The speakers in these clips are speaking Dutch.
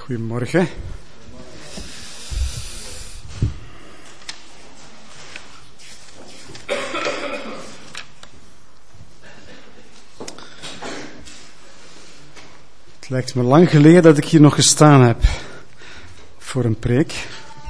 Goedemorgen. Het lijkt me lang geleden dat ik hier nog gestaan heb voor een preek.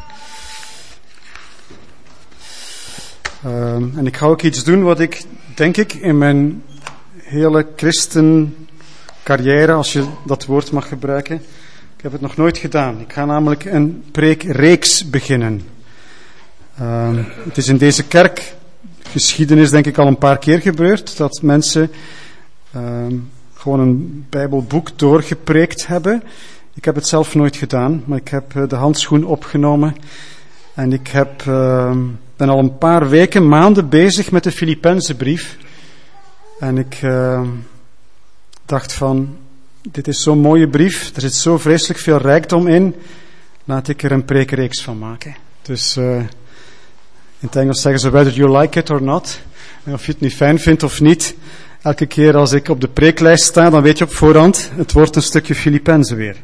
En ik ga ook iets doen wat ik, denk ik, in mijn hele christencarrière, als je dat woord mag gebruiken, ik heb het nog nooit gedaan. Ik ga namelijk een preekreeks beginnen. Het is in deze kerkgeschiedenis denk ik al een paar keer gebeurd dat mensen gewoon een Bijbelboek doorgepreekt hebben. Ik heb het zelf nooit gedaan, maar ik heb de handschoen opgenomen en ik ben al een paar weken, maanden bezig met de Filippenzenbrief. En ik dacht van, dit is zo'n mooie brief, er zit zo vreselijk veel rijkdom in, laat ik er een preekreeks van maken. Dus in het Engels zeggen ze, whether you like it or not, en of je het nu fijn vindt of niet, elke keer als ik op de preeklijst sta, dan weet je op voorhand, het wordt een stukje Filippenzen weer.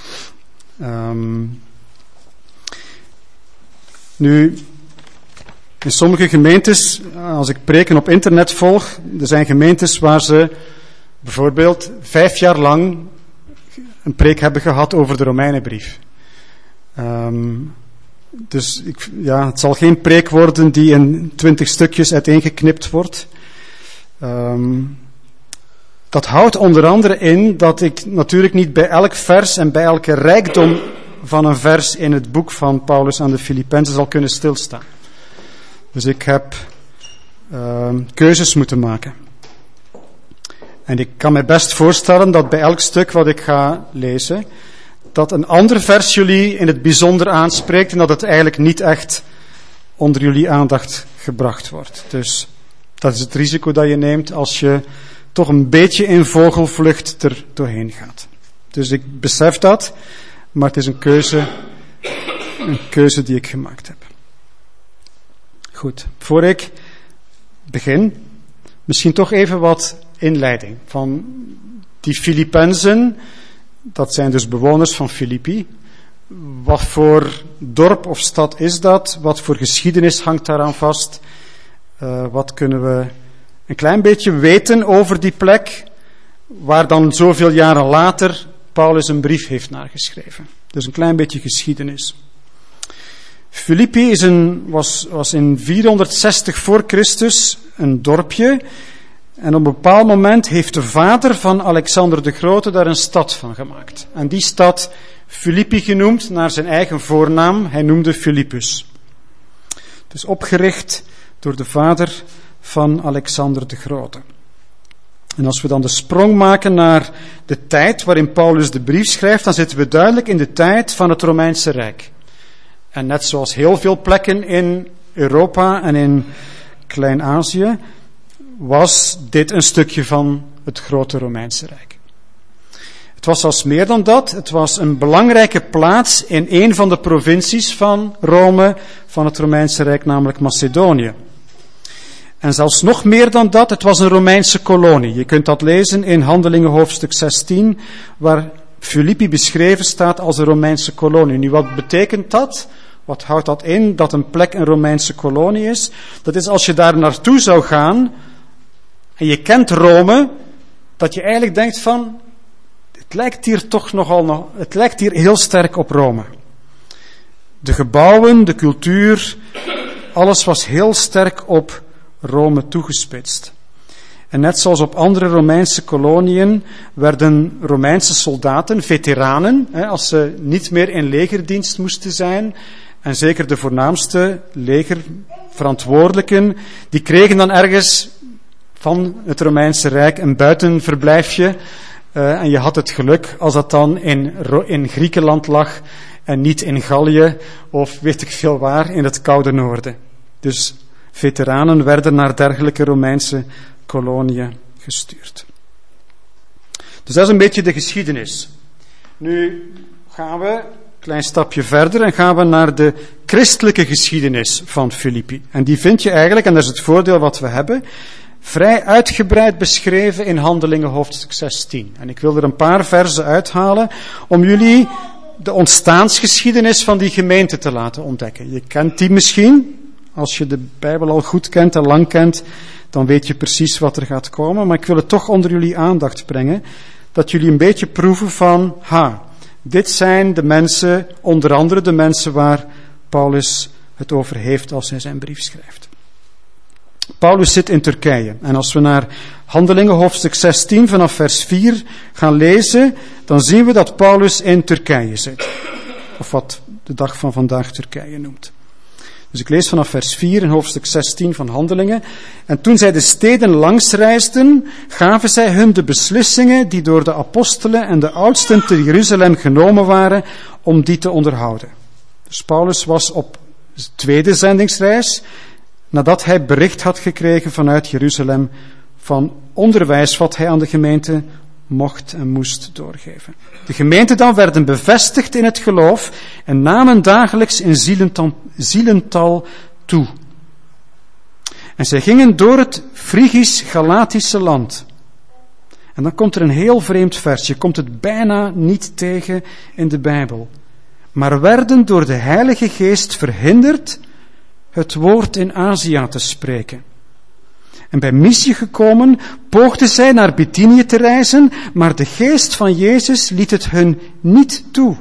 Nu, in sommige gemeentes, als ik preken op internet volg, er zijn gemeentes waar ze bijvoorbeeld 5 jaar lang een preek hebben gehad over de Romeinenbrief. Dus het zal geen preek worden die in 20 stukjes uiteengeknipt wordt. Dat houdt onder andere in dat ik natuurlijk niet bij elk vers en bij elke rijkdom van een vers in het boek van Paulus aan de Filippenzen zal kunnen stilstaan. Dus ik heb keuzes moeten maken. En ik kan me best voorstellen dat bij elk stuk wat ik ga lezen, dat een ander vers jullie in het bijzonder aanspreekt en dat het eigenlijk niet echt onder jullie aandacht gebracht wordt. Dus dat is het risico dat je neemt als je toch een beetje in vogelvlucht er doorheen gaat. Dus ik besef dat, maar het is een keuze die ik gemaakt heb. Goed, voor ik begin, misschien toch even wat inleiding van die Filippenzen. Dat zijn dus bewoners van Filippi. Wat voor dorp of stad is dat? Wat voor geschiedenis hangt daaraan vast? Wat kunnen we een klein beetje weten over die plek, waar dan zoveel jaren later Paulus een brief heeft nageschreven. Dus een klein beetje geschiedenis. Filippi was in 460 voor Christus een dorpje. En op een bepaald moment heeft de vader van Alexander de Grote daar een stad van gemaakt. En die stad Filippi genoemd naar zijn eigen voornaam. Hij noemde Philippus. Dus opgericht door de vader van Alexander de Grote. En als we dan de sprong maken naar de tijd waarin Paulus de brief schrijft, dan zitten we duidelijk in de tijd van het Romeinse Rijk. En net zoals heel veel plekken in Europa en in Klein-Azië, was dit een stukje van het grote Romeinse Rijk. Het was zelfs meer dan dat. Het was een belangrijke plaats in een van de provincies van Rome, van het Romeinse Rijk, namelijk Macedonië. En zelfs nog meer dan dat, het was een Romeinse kolonie. Je kunt dat lezen in Handelingen hoofdstuk 16, waar Filippi beschreven staat als een Romeinse kolonie. Nu, wat betekent dat? Wat houdt dat in, dat een plek een Romeinse kolonie is? Dat is als je daar naartoe zou gaan en je kent Rome, dat je eigenlijk denkt van, het lijkt hier heel sterk op Rome. De gebouwen, de cultuur, alles was heel sterk op Rome toegespitst. En net zoals op andere Romeinse koloniën werden Romeinse soldaten, veteranen, als ze niet meer in legerdienst moesten zijn, en zeker de voornaamste legerverantwoordelijken, die kregen dan ergens van het Romeinse Rijk een buitenverblijfje. En je had het geluk als dat dan in Griekenland lag en niet in Gallië of weet ik veel waar in het koude noorden. Dus veteranen werden naar dergelijke Romeinse koloniën gestuurd. Dus dat is een beetje de geschiedenis. Nu gaan we een klein stapje verder en gaan we naar de christelijke geschiedenis van Filippi. En die vind je eigenlijk, en dat is het voordeel wat we hebben, vrij uitgebreid beschreven in Handelingen hoofdstuk 16. En ik wil er een paar verzen uithalen om jullie de ontstaansgeschiedenis van die gemeente te laten ontdekken. Je kent die misschien. Als je de Bijbel al goed kent en lang kent, dan weet je precies wat er gaat komen. Maar ik wil het toch onder jullie aandacht brengen, dat jullie een beetje proeven van, dit zijn de mensen, onder andere de mensen waar Paulus het over heeft als hij zijn brief schrijft. Paulus zit in Turkije. En als we naar Handelingen hoofdstuk 16 vanaf vers 4 gaan lezen, dan zien we dat Paulus in Turkije zit. Of wat de dag van vandaag Turkije noemt. Dus ik lees vanaf vers 4 in hoofdstuk 16 van Handelingen. En toen zij de steden langs reisden, gaven zij hun de beslissingen die door de apostelen en de oudsten te Jeruzalem genomen waren, om die te onderhouden. Dus Paulus was op de tweede zendingsreis, nadat hij bericht had gekregen vanuit Jeruzalem van onderwijs wat hij aan de gemeente mocht en moest doorgeven. De gemeenten dan werden bevestigd in het geloof en namen dagelijks in zielental toe. En zij gingen door het Frigisch-Galatische land. En dan komt er een heel vreemd vers. Je komt het bijna niet tegen in de Bijbel. Maar werden door de Heilige Geest verhinderd het woord in Azië te spreken. En bij Mysië gekomen, poogden zij naar Bithynië te reizen, maar de geest van Jezus liet het hun niet toe.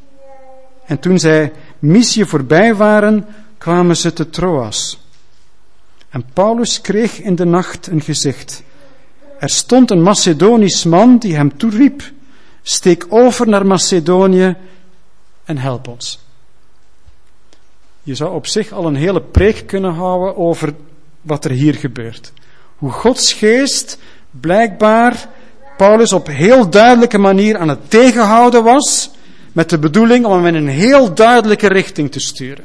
En toen zij Mysië voorbij waren, kwamen ze te Troas. En Paulus kreeg in de nacht een gezicht. Er stond een Macedonisch man die hem toeriep, steek over naar Macedonië en help ons. Je zou op zich al een hele preek kunnen houden over wat er hier gebeurt. Hoe Gods geest blijkbaar Paulus op heel duidelijke manier aan het tegenhouden was, met de bedoeling om hem in een heel duidelijke richting te sturen.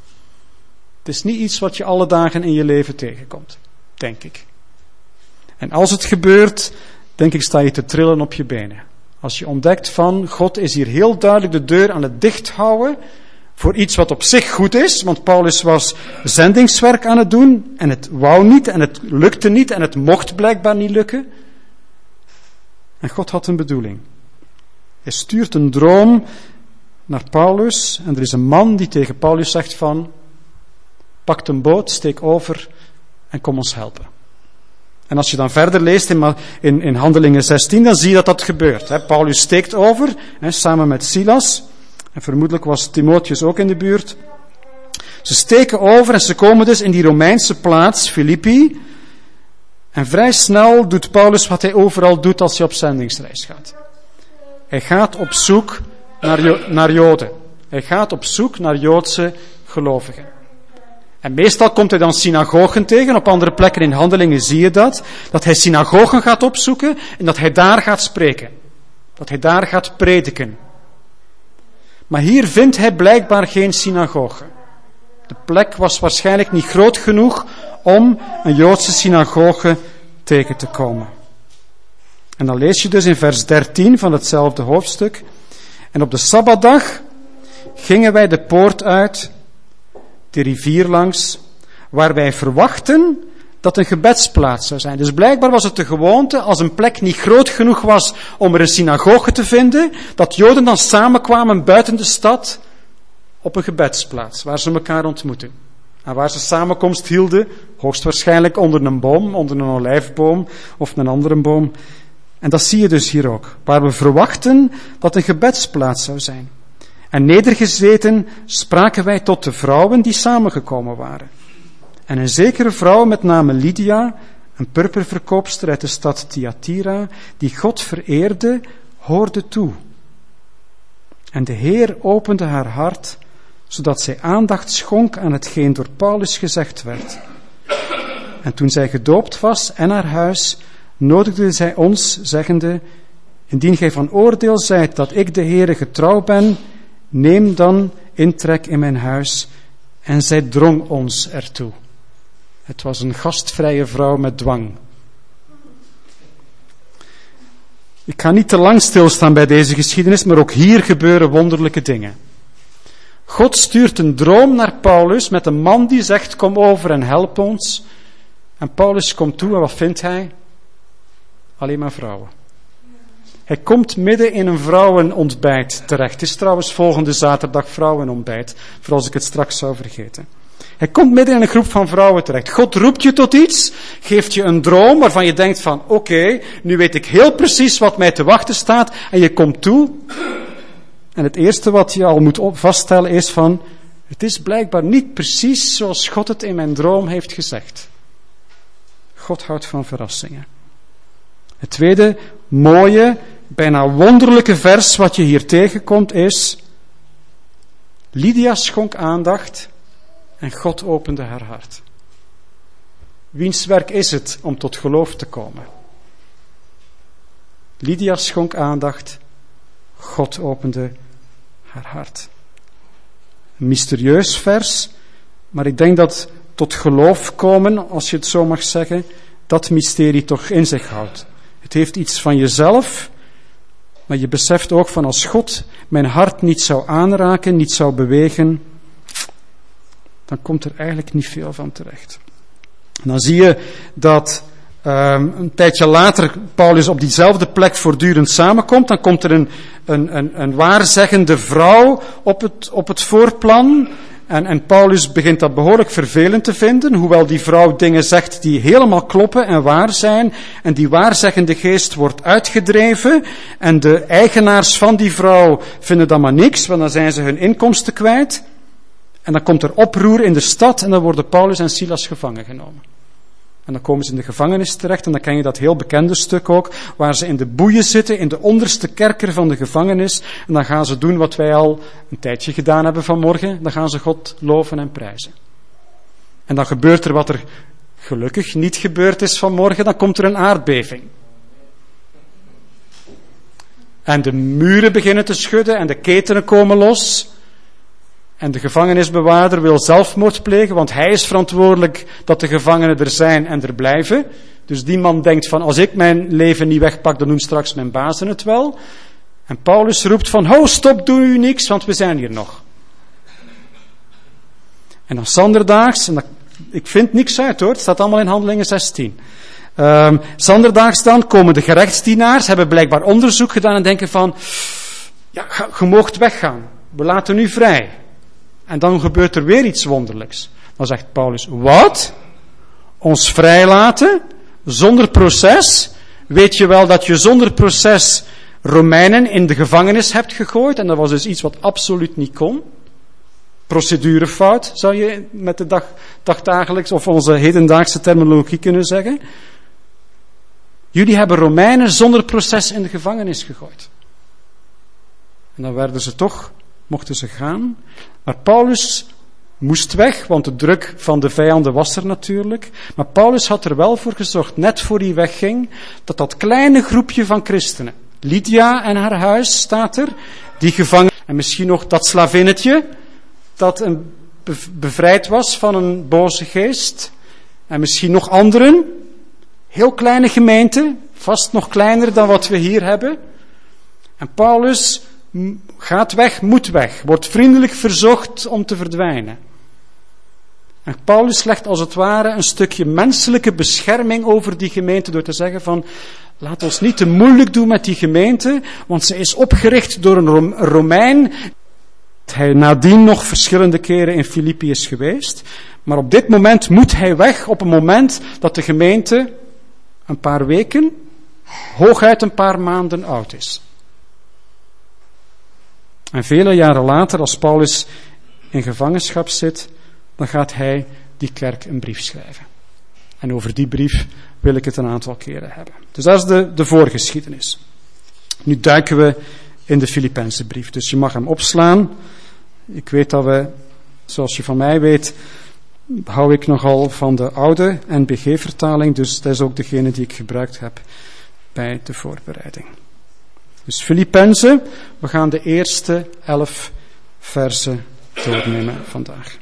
Het is niet iets wat je alle dagen in je leven tegenkomt, denk ik. En als het gebeurt, denk ik, sta je te trillen op je benen. Als je ontdekt van, God is hier heel duidelijk de deur aan het dichthouden voor iets wat op zich goed is, want Paulus was zendingswerk aan het doen en het wou niet en het lukte niet en het mocht blijkbaar niet lukken. En God had een bedoeling. Hij stuurt een droom naar Paulus en er is een man die tegen Paulus zegt van, pak een boot, steek over en kom ons helpen. En als je dan verder leest in Handelingen 16, dan zie je dat dat gebeurt. Paulus steekt over, samen met Silas. En vermoedelijk was Timotheus ook in de buurt. Ze steken over en ze komen dus in die Romeinse plaats, Filippi. En vrij snel doet Paulus wat hij overal doet als hij op zendingsreis gaat. Hij gaat op zoek naar Joden. Hij gaat op zoek naar Joodse gelovigen. En meestal komt hij dan synagogen tegen. Op andere plekken in Handelingen zie je dat. Dat hij synagogen gaat opzoeken en dat hij daar gaat spreken. Dat hij daar gaat prediken. Maar hier vindt hij blijkbaar geen synagoge. De plek was waarschijnlijk niet groot genoeg om een Joodse synagoge tegen te komen. En dan lees je dus in vers 13 van hetzelfde hoofdstuk. En op de Sabbatdag gingen wij de poort uit, de rivier langs, waar wij verwachten dat een gebedsplaats zou zijn. Dus blijkbaar was het de gewoonte, als een plek niet groot genoeg was om er een synagoge te vinden, dat Joden dan samenkwamen buiten de stad op een gebedsplaats, waar ze elkaar ontmoeten. En waar ze samenkomst hielden, hoogstwaarschijnlijk onder een boom, onder een olijfboom of een andere boom. En dat zie je dus hier ook, waar we verwachten dat een gebedsplaats zou zijn. En nedergezeten spraken wij tot de vrouwen die samengekomen waren. En een zekere vrouw met name Lydia, een purperverkoopster uit de stad Thyatira, die God vereerde, hoorde toe. En de Heer opende haar hart, zodat zij aandacht schonk aan hetgeen door Paulus gezegd werd. En toen zij gedoopt was en haar huis, nodigde zij ons, zeggende, indien gij van oordeel zijt dat ik de Heere getrouw ben, neem dan intrek in mijn huis. En zij drong ons ertoe. Het was een gastvrije vrouw met dwang. Ik ga niet te lang stilstaan bij deze geschiedenis, maar ook hier gebeuren wonderlijke dingen. God stuurt een droom naar Paulus met een man die zegt, kom over en help ons. En Paulus komt toe en wat vindt hij? Alleen maar vrouwen. Hij komt midden in een vrouwenontbijt terecht. Het is trouwens volgende zaterdag vrouwenontbijt, voor als ik het straks zou vergeten. Hij komt midden in een groep van vrouwen terecht. God roept je tot iets, geeft je een droom waarvan je denkt van, oké, nu weet ik heel precies wat mij te wachten staat, en je komt toe. En het eerste wat je al moet vaststellen is van, het is blijkbaar niet precies zoals God het in mijn droom heeft gezegd. God houdt van verrassingen. Het tweede mooie, bijna wonderlijke vers wat je hier tegenkomt is, Lydia schonk aandacht en God opende haar hart. Wiens werk is het om tot geloof te komen? Lydia schonk aandacht, God opende haar hart. Een mysterieus vers, maar ik denk dat tot geloof komen, als je het zo mag zeggen, dat mysterie toch in zich houdt. Het heeft iets van jezelf, maar je beseft ook van als God mijn hart niet zou aanraken, niet zou bewegen, dan komt er eigenlijk niet veel van terecht. En dan zie je dat een tijdje later Paulus op diezelfde plek voortdurend samenkomt. Dan komt er een waarzeggende vrouw op het voorplan. En Paulus begint dat behoorlijk vervelend te vinden, hoewel die vrouw dingen zegt die helemaal kloppen en waar zijn. En die waarzeggende geest wordt uitgedreven. En de eigenaars van die vrouw vinden dat maar niks, want dan zijn ze hun inkomsten kwijt. En dan komt er oproer in de stad en dan worden Paulus en Silas gevangen genomen. En dan komen ze in de gevangenis terecht en dan ken je dat heel bekende stuk ook, waar ze in de boeien zitten, in de onderste kerker van de gevangenis. En dan gaan ze doen wat wij al een tijdje gedaan hebben vanmorgen. Dan gaan ze God loven en prijzen. En dan gebeurt er wat er gelukkig niet gebeurd is vanmorgen, dan komt er een aardbeving. En de muren beginnen te schudden en de ketenen komen los. En de gevangenisbewaarder wil zelfmoord plegen, want hij is verantwoordelijk dat de gevangenen er zijn en er blijven. Dus die man denkt van, als ik mijn leven niet wegpak, dan doen straks mijn bazen het wel. En Paulus roept van, ho, stop, doe u niks, want we zijn hier nog. En dan zanderdaags, en ik vind niks uit hoor, het staat allemaal in Handelingen 16. Zanderdaags dan komen de gerechtsdienaars, hebben blijkbaar onderzoek gedaan en denken van, ja, je moogt weggaan, we laten u vrij. En dan gebeurt er weer iets wonderlijks. Dan zegt Paulus, wat? Ons vrijlaten? Zonder proces? Weet je wel dat je zonder proces Romeinen in de gevangenis hebt gegooid? En dat was dus iets wat absoluut niet kon. Procedurefout, zou je met de dagdagelijks of onze hedendaagse terminologie kunnen zeggen. Jullie hebben Romeinen zonder proces in de gevangenis gegooid. En dan werden ze toch, mochten ze gaan. Maar Paulus moest weg, want de druk van de vijanden was er natuurlijk. Maar Paulus had er wel voor gezorgd, net voor hij wegging, dat kleine groepje van christenen, Lydia en haar huis staat er, die gevangen, en misschien nog dat slavinnetje, dat bevrijd was van een boze geest, en misschien nog anderen, heel kleine gemeente, vast nog kleiner dan wat we hier hebben. En Paulus gaat weg, moet weg, wordt vriendelijk verzocht om te verdwijnen. En Paulus legt als het ware een stukje menselijke bescherming over die gemeente door te zeggen van, laat ons niet te moeilijk doen met die gemeente, want ze is opgericht door een Romein. Hij nadien nog verschillende keren in Filippi is geweest, maar op dit moment moet hij weg op een moment dat de gemeente een paar weken, hooguit een paar maanden oud is. En vele jaren later, als Paulus in gevangenschap zit, dan gaat hij die kerk een brief schrijven. En over die brief wil ik het een aantal keren hebben. Dus dat is de voorgeschiedenis. Nu duiken we in de Filippense brief. Dus je mag hem opslaan. Ik weet dat we, zoals je van mij weet, hou ik nogal van de oude NBG-vertaling. Dus dat is ook degene die ik gebruikt heb bij de voorbereiding. Dus Filippenzen, we gaan de eerste 11 versen doornemen vandaag.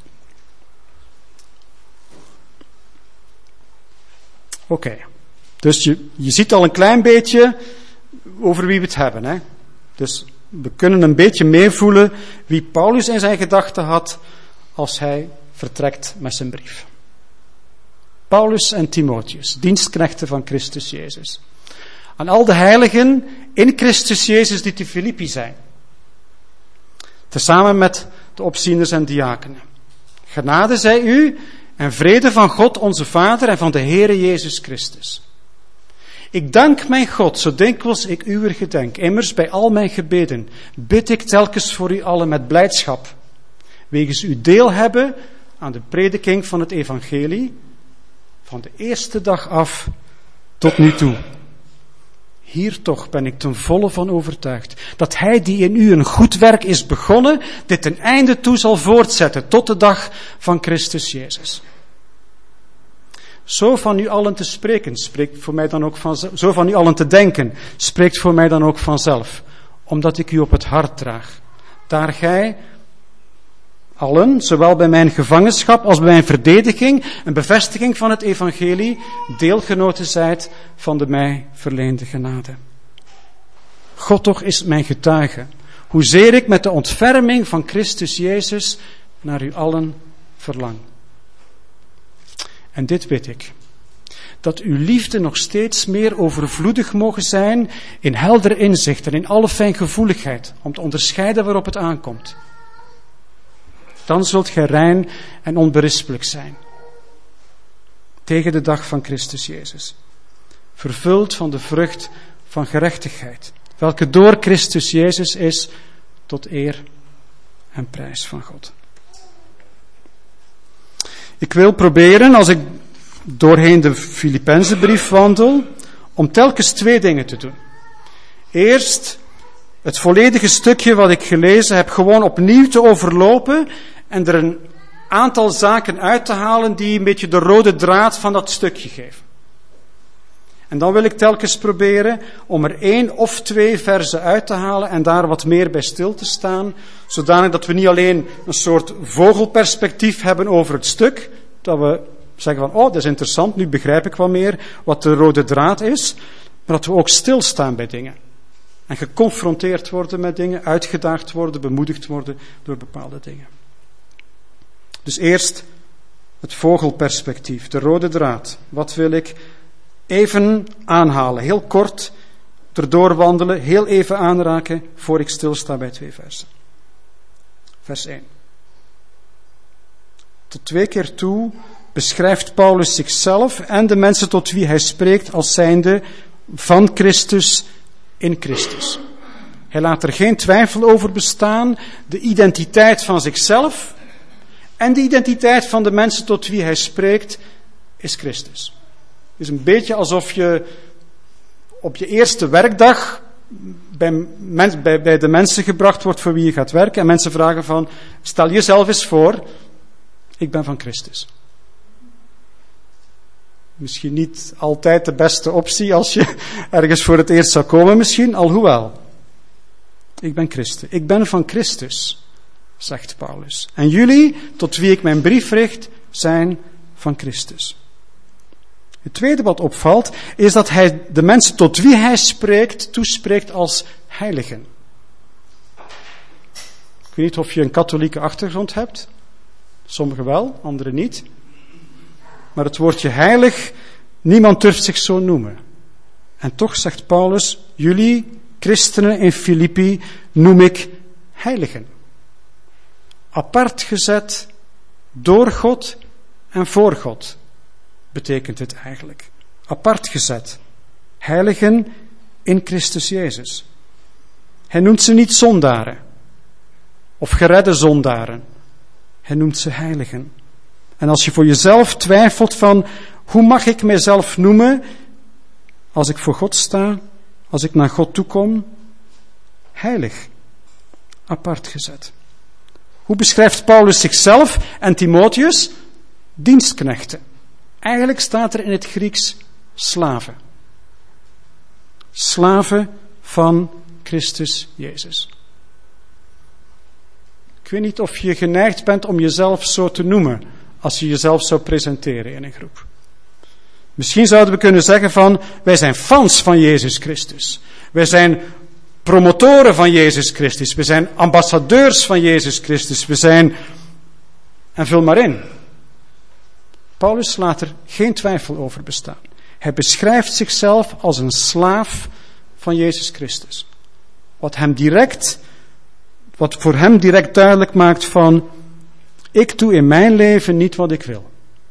Oké. Dus je ziet al een klein beetje over wie we het hebben. Hè? Dus we kunnen een beetje meevoelen wie Paulus in zijn gedachten had als hij vertrekt met zijn brief. Paulus en Timotheus, dienstknechten van Christus Jezus. Aan al de heiligen in Christus Jezus die te Filippi zijn. Tezamen met de opzieners en diakenen. Genade zij u en vrede van God onze Vader en van de Heere Jezus Christus. Ik dank mijn God, zo dikwijls ik uwer gedenk. Immers bij al mijn gebeden bid ik telkens voor u allen met blijdschap. Wegens u deel hebben aan de prediking van het evangelie, van de eerste dag af tot nu toe. Hier toch ben ik ten volle van overtuigd, dat hij die in u een goed werk is begonnen, dit ten einde toe zal voortzetten, tot de dag van Christus Jezus. Zo van u allen te spreken, spreekt voor mij dan ook vanzelf. Zo van u allen te denken, spreekt voor mij dan ook vanzelf, omdat ik u op het hart draag. Daar gij allen, zowel bij mijn gevangenschap als bij mijn verdediging en bevestiging van het evangelie, deelgenoten zijt van de mij verleende genade. God toch is mijn getuige, hoezeer ik met de ontferming van Christus Jezus naar u allen verlang. En dit weet ik, dat uw liefde nog steeds meer overvloedig mogen zijn in helder inzicht en in alle fijngevoeligheid, om te onderscheiden waarop het aankomt. Dan zult gij rein en onberispelijk zijn, tegen de dag van Christus Jezus, vervuld van de vrucht van gerechtigheid, welke door Christus Jezus is, tot eer en prijs van God. Ik wil proberen, als ik doorheen de Filippenzenbrief wandel, om telkens 2 dingen te doen. Eerst het volledige stukje wat ik gelezen heb gewoon opnieuw te overlopen en er een aantal zaken uit te halen die een beetje de rode draad van dat stukje geven. En dan wil ik telkens proberen om er 1 of 2 versen uit te halen en daar wat meer bij stil te staan, zodanig dat we niet alleen een soort vogelperspectief hebben over het stuk, dat we zeggen van, dat is interessant, nu begrijp ik wat meer wat de rode draad is, maar dat we ook stilstaan bij dingen. En geconfronteerd worden met dingen, uitgedaagd worden, bemoedigd worden door bepaalde dingen. Dus eerst het vogelperspectief, de rode draad. Wat wil ik even aanhalen, heel kort erdoor wandelen, heel even aanraken, voor ik stilsta bij 2 versen. Vers 1. Tot 2 keer toe beschrijft Paulus zichzelf en de mensen tot wie hij spreekt als zijnde van Christus in Christus. Hij laat er geen twijfel over bestaan, de identiteit van zichzelf en de identiteit van de mensen tot wie hij spreekt is Christus. Het is een beetje alsof je op je eerste werkdag bij de mensen gebracht wordt voor wie je gaat werken en mensen vragen van, stel jezelf eens voor, ik ben van Christus. Misschien niet altijd de beste optie als je ergens voor het eerst zou komen misschien, alhoewel. Ik ben christen. Ik ben van Christus, zegt Paulus. En jullie, tot wie ik mijn brief richt, zijn van Christus. Het tweede wat opvalt, is dat hij de mensen tot wie hij spreekt, toespreekt als heiligen. Ik weet niet of je een katholieke achtergrond hebt. Sommigen wel, anderen niet. Maar het woordje heilig, niemand durft zich zo noemen. En toch zegt Paulus, jullie, christenen in Filippi, noem ik heiligen. Apart gezet door God en voor God, betekent het eigenlijk. Apart gezet. Heiligen in Christus Jezus. Hij noemt ze niet zondaren. Of geredde zondaren. Hij noemt ze heiligen. En als je voor jezelf twijfelt van, hoe mag ik mijzelf noemen als ik voor God sta, als ik naar God toe kom? Heilig. Apart gezet. Hoe beschrijft Paulus zichzelf en Timotheus? Dienstknechten. Eigenlijk staat er in het Grieks slaven. Slaven van Christus Jezus. Ik weet niet of je geneigd bent om jezelf zo te noemen, als je jezelf zou presenteren in een groep. Misschien zouden we kunnen zeggen van, wij zijn fans van Jezus Christus. Wij zijn promotoren van Jezus Christus. We zijn ambassadeurs van Jezus Christus. We zijn, en vul maar in. Paulus laat er geen twijfel over bestaan. Hij beschrijft zichzelf als een slaaf van Jezus Christus. Wat voor hem direct duidelijk maakt van, ik doe in mijn leven niet wat ik wil.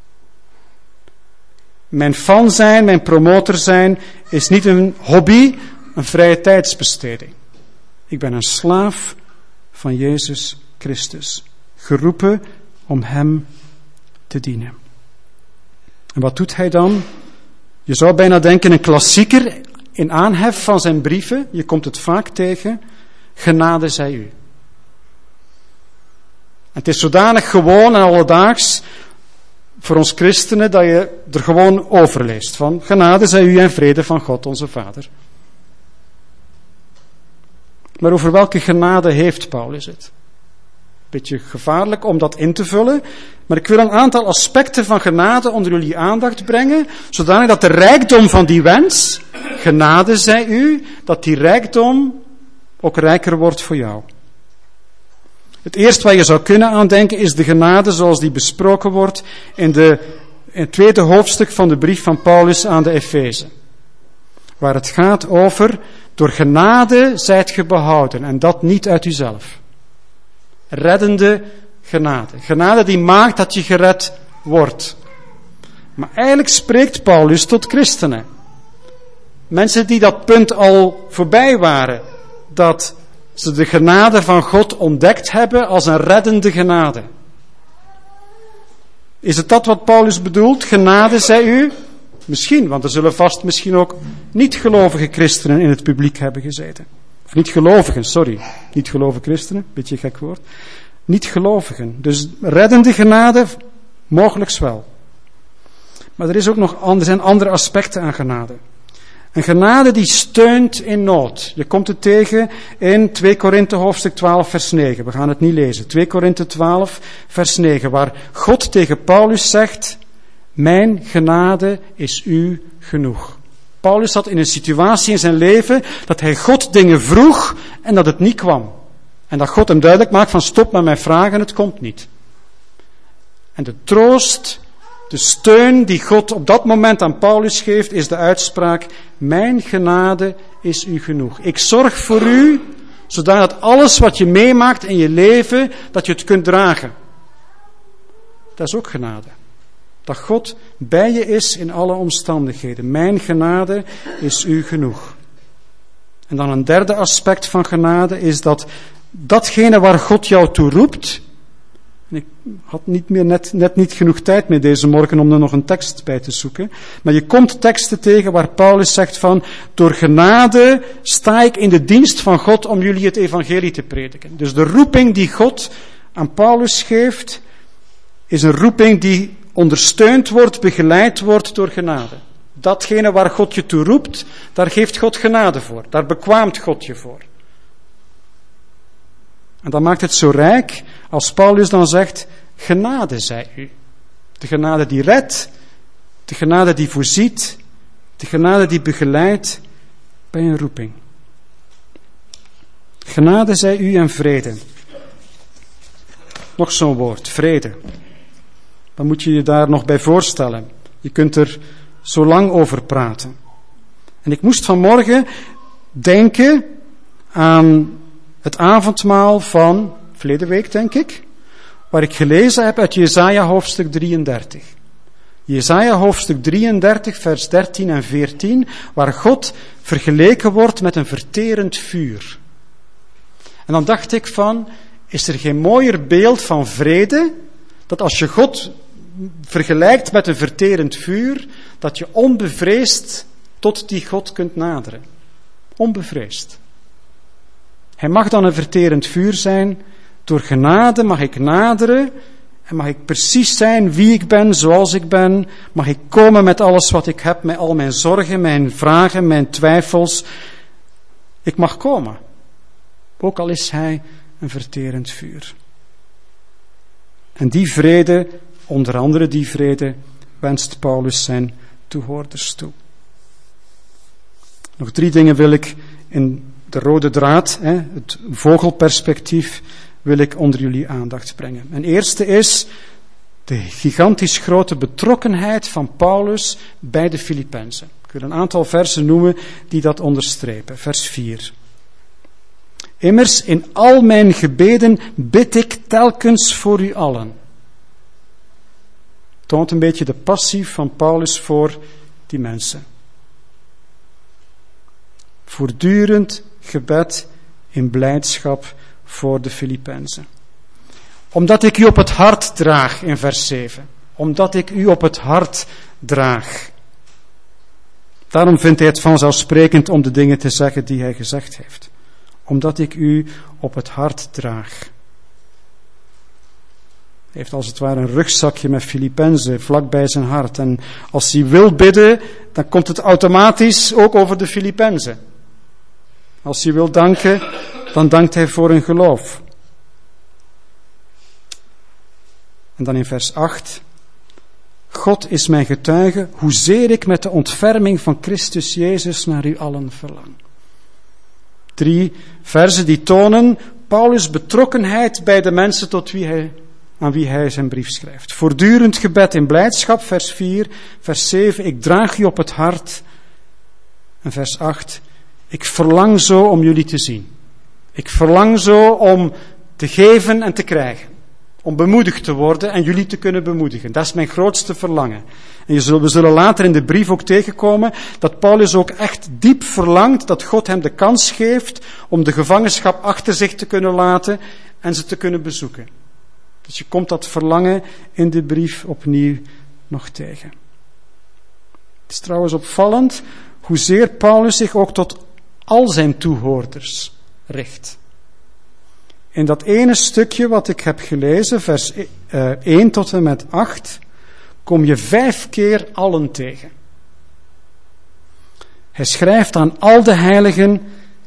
Mijn fan zijn, mijn promotor zijn, is niet een hobby, een vrije tijdsbesteding. Ik ben een slaaf van Jezus Christus, geroepen om hem te dienen. En wat doet hij dan? Je zou bijna denken een klassieker in aanhef van zijn brieven, je komt het vaak tegen, genade zij u. Het is zodanig gewoon en alledaags voor ons christenen dat je er gewoon over leest van genade zij u en vrede van God onze Vader. Maar over welke genade heeft Paulus het? Beetje gevaarlijk om dat in te vullen, maar ik wil een aantal aspecten van genade onder jullie aandacht brengen, zodanig dat de rijkdom van die wens, genade zij u, dat die rijkdom ook rijker wordt voor jou. Het eerste waar je zou kunnen aandenken is de genade zoals die besproken wordt in het tweede hoofdstuk van de brief van Paulus aan de Efeze. Waar het gaat over, door genade zijt ge behouden en dat niet uit uzelf. Reddende genade. Genade die maakt dat je gered wordt. Maar eigenlijk spreekt Paulus tot christenen. Mensen die dat punt al voorbij waren. Dat ze de genade van God ontdekt hebben als een reddende genade. Is het dat wat Paulus bedoelt? Genade zij u? Misschien, want er zullen vast misschien ook niet-gelovige christenen in het publiek hebben gezeten. Of niet-gelovigen christenen, beetje gek woord. Niet-gelovigen. Dus reddende genade, mogelijks wel. Maar er zijn andere aspecten aan genade. Een genade die steunt in nood. Je komt het tegen in 2 Korinthe hoofdstuk 12 vers 9. We gaan het niet lezen. 2 Korinthe 12 vers 9. Waar God tegen Paulus zegt, mijn genade is u genoeg. Paulus zat in een situatie in zijn leven dat hij God dingen vroeg en dat het niet kwam. En dat God hem duidelijk maakt van stop met mijn vragen, het komt niet. En de troost, de steun die God op dat moment aan Paulus geeft, is de uitspraak, mijn genade is u genoeg. Ik zorg voor u, zodat alles wat je meemaakt in je leven, dat je het kunt dragen. Dat is ook genade. Dat God bij je is in alle omstandigheden. Mijn genade is u genoeg. En dan een derde aspect van genade is dat datgene waar God jou toe roept. En ik had net niet genoeg tijd meer deze morgen om er nog een tekst bij te zoeken. Maar je komt teksten tegen waar Paulus zegt van, door genade sta ik in de dienst van God om jullie het evangelie te prediken. Dus de roeping die God aan Paulus geeft, is een roeping die ondersteund wordt, begeleid wordt door genade. Datgene waar God je toe roept, daar geeft God genade voor. Daar bekwaamt God je voor. En dat maakt het zo rijk als Paulus dan zegt, genade zij u. De genade die redt, de genade die voorziet, de genade die begeleidt bij een roeping. Genade zij u en vrede. Nog zo'n woord, vrede. Dan moet je je daar nog bij voorstellen. Je kunt er zo lang over praten. En ik moest vanmorgen denken aan het avondmaal van verleden week, denk ik, waar ik gelezen heb uit Jesaja hoofdstuk 33. Jesaja hoofdstuk 33, vers 13 en 14, waar God vergeleken wordt met een verterend vuur. En dan dacht ik van, is er geen mooier beeld van vrede, dat als je God vergelijkt met een verterend vuur, dat je onbevreesd tot die God kunt naderen. Onbevreesd. Hij mag dan een verterend vuur zijn. Door genade mag ik naderen en mag ik precies zijn wie ik ben, zoals ik ben. Mag ik komen met alles wat ik heb, met al mijn zorgen, mijn vragen, mijn twijfels. Ik mag komen. Ook al is hij een verterend vuur. En die vrede, onder andere die vrede, wenst Paulus zijn toehoorders toe. Nog 3 dingen wil ik in de rode draad, het vogelperspectief, wil ik onder jullie aandacht brengen. En eerste is De gigantisch grote betrokkenheid van Paulus bij de Filippenzen. Ik wil een aantal versen noemen die dat onderstrepen. Vers 4. Immers in al mijn gebeden bid ik telkens voor u allen. Toont een beetje de passie van Paulus voor die mensen. Voortdurend gebed in blijdschap voor de Filippenzen. Omdat ik u op het hart draag, in vers 7. Omdat ik u op het hart draag. Daarom vindt hij het vanzelfsprekend om de dingen te zeggen die hij gezegd heeft. Omdat ik u op het hart draag. Hij heeft als het ware een rugzakje met Filippenzen vlak bij zijn hart. En als hij wil bidden, dan komt het automatisch ook over de Filippenzen. Als hij wil danken, dan dankt hij voor hun geloof. En dan in vers 8. God is mijn getuige, hoezeer ik met de ontferming van Christus Jezus naar u allen verlang. 3 versen die tonen Paulus' betrokkenheid bij de mensen aan wie hij zijn brief schrijft. Voortdurend gebed in blijdschap, vers 4. Vers 7, ik draag u op het hart. En vers 8, ik verlang zo om jullie te zien. Ik verlang zo om te geven en te krijgen. Om bemoedigd te worden en jullie te kunnen bemoedigen. Dat is mijn grootste verlangen. En we zullen later in de brief ook tegenkomen dat Paulus ook echt diep verlangt dat God hem de kans geeft om de gevangenschap achter zich te kunnen laten en ze te kunnen bezoeken. Dus je komt dat verlangen in de brief opnieuw nog tegen. Het is trouwens opvallend hoezeer Paulus zich ook tot al zijn toehoorders richt. In dat ene stukje wat ik heb gelezen, vers 1 tot en met 8, kom je 5 keer allen tegen. Hij schrijft aan al de heiligen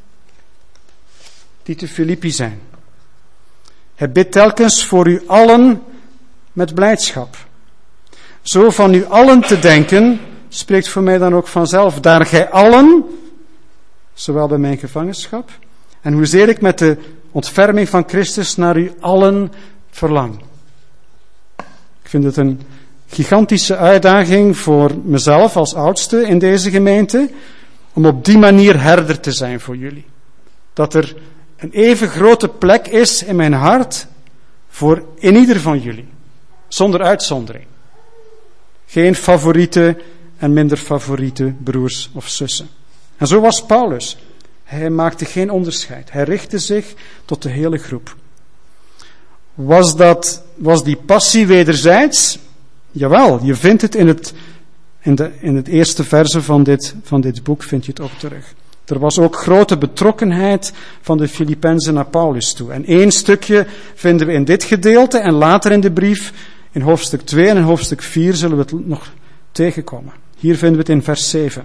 die te Filippi zijn. Hij bidt telkens voor u allen met blijdschap. Zo van u allen te denken, spreekt voor mij dan ook vanzelf, daar gij allen, zowel bij mijn gevangenschap, en hoezeer ik met de ontferming van Christus naar u allen verlang. Ik vind het een gigantische uitdaging voor mezelf als oudste in deze gemeente, om op die manier herder te zijn voor jullie. Dat er een even grote plek is in mijn hart voor in ieder van jullie. Zonder uitzondering. Geen favoriete en minder favoriete broers of zussen. En zo was Paulus. Hij maakte geen onderscheid. Hij richtte zich tot de hele groep. Was die passie wederzijds? Jawel, je vindt het in het eerste verse van dit boek vind je het ook terug. Er was ook grote betrokkenheid van de Filippenzen naar Paulus toe. En 1 stukje vinden we in dit gedeelte en later in de brief, in hoofdstuk 2 en in hoofdstuk 4 zullen we het nog tegenkomen. Hier vinden we het in vers 7.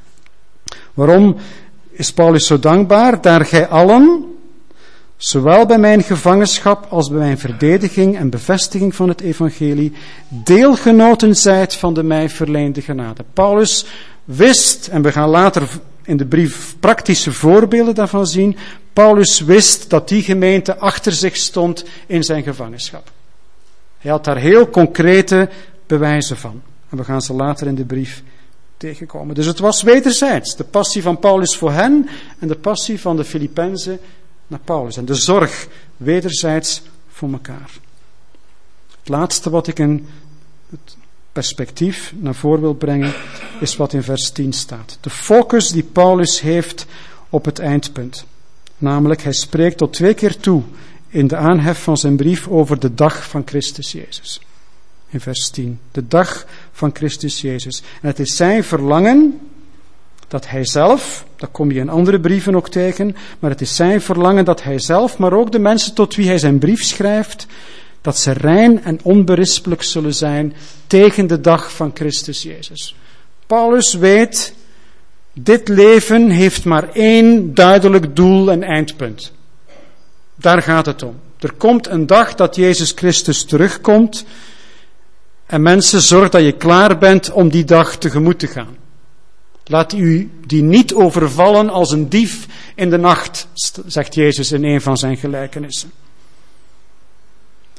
Waarom is Paulus zo dankbaar? Daar gij allen, zowel bij mijn gevangenschap als bij mijn verdediging en bevestiging van het evangelie, deelgenoten zijt van de mij verleende genade. Paulus wist, en we gaan later in de brief praktische voorbeelden daarvan zien, Paulus wist dat die gemeente achter zich stond in zijn gevangenschap. Hij had daar heel concrete bewijzen van. En we gaan ze later in de brief tegenkomen. Dus het was wederzijds. De passie van Paulus voor hen en de passie van de Filippenzen naar Paulus. En de zorg wederzijds voor elkaar. Het laatste wat ik in het perspectief naar voren wil brengen, is wat in vers 10 staat. De focus die Paulus heeft op het eindpunt. Namelijk, hij spreekt tot 2 keer toe in de aanhef van zijn brief over de dag van Christus Jezus. In vers 10. De dag van Christus Jezus. En het is zijn verlangen dat hij zelf, dat kom je in andere brieven ook tegen, maar het is zijn verlangen dat hij zelf, maar ook de mensen tot wie hij zijn brief schrijft, dat ze rein en onberispelijk zullen zijn tegen de dag van Christus Jezus. Paulus weet, dit leven heeft maar 1 duidelijk doel en eindpunt. Daar gaat het om. Er komt een dag dat Jezus Christus terugkomt en mensen, zorg dat je klaar bent om die dag tegemoet te gaan. Laat u die niet overvallen als een dief in de nacht, zegt Jezus in een van zijn gelijkenissen.